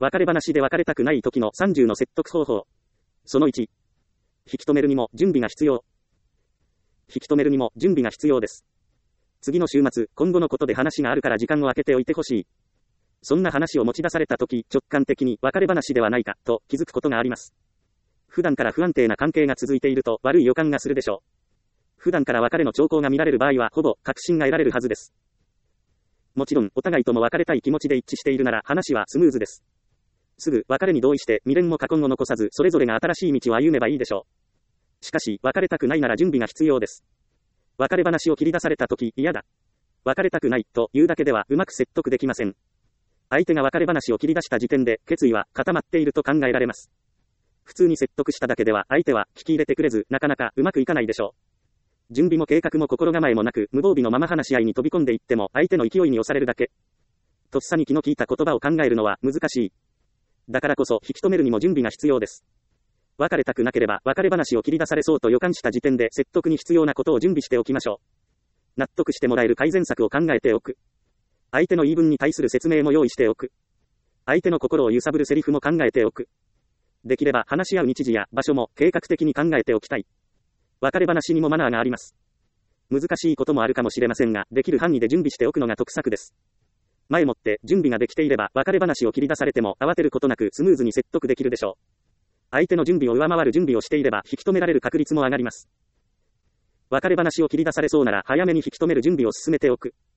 別れ話で別れたくない時の30の説得方法。その1。引き止めるにも準備が必要。引き止めるにも準備が必要です。次の週末、今後のことで話があるから時間を空けておいてほしい。そんな話を持ち出された時、直感的に別れ話ではないか、と気づくことがあります。普段から不安定な関係が続いていると悪い予感がするでしょう。普段から別れの兆候が見られる場合はほぼ確信が得られるはずです。もちろん、お互いとも別れたい気持ちで一致しているなら話はスムーズです。すぐ別れに同意して未練も過言を残さずそれぞれが新しい道を歩めばいいでしょう。しかし、別れたくないなら準備が必要です。別れ話を切り出された時、嫌だ。別れたくないというだけではうまく説得できません。相手が別れ話を切り出した時点で決意は固まっていると考えられます。普通に説得しただけでは相手は聞き入れてくれずなかなかうまくいかないでしょう。準備も計画も心構えもなく無防備のまま話し合いに飛び込んでいっても相手の勢いに押されるだけ。とっさに気の利いた言葉を考えるのは難しい。だからこそ引き止めるにも準備が必要です。別れたくなければ別れ話を切り出されそうと予感した時点で説得に必要なことを準備しておきましょう。納得してもらえる改善策を考えておく。相手の言い分に対する説明も用意しておく。相手の心を揺さぶるセリフも考えておく。できれば話し合う日時や場所も計画的に考えておきたい。別れ話にもマナーがあります。難しいこともあるかもしれませんが、できる範囲で準備しておくのが得策です。前もって準備ができていれば別れ話を切り出されても慌てることなくスムーズに説得できるでしょう。相手の準備を上回る準備をしていれば引き止められる確率も上がります。別れ話を切り出されそうなら早めに引き止める準備を進めておく。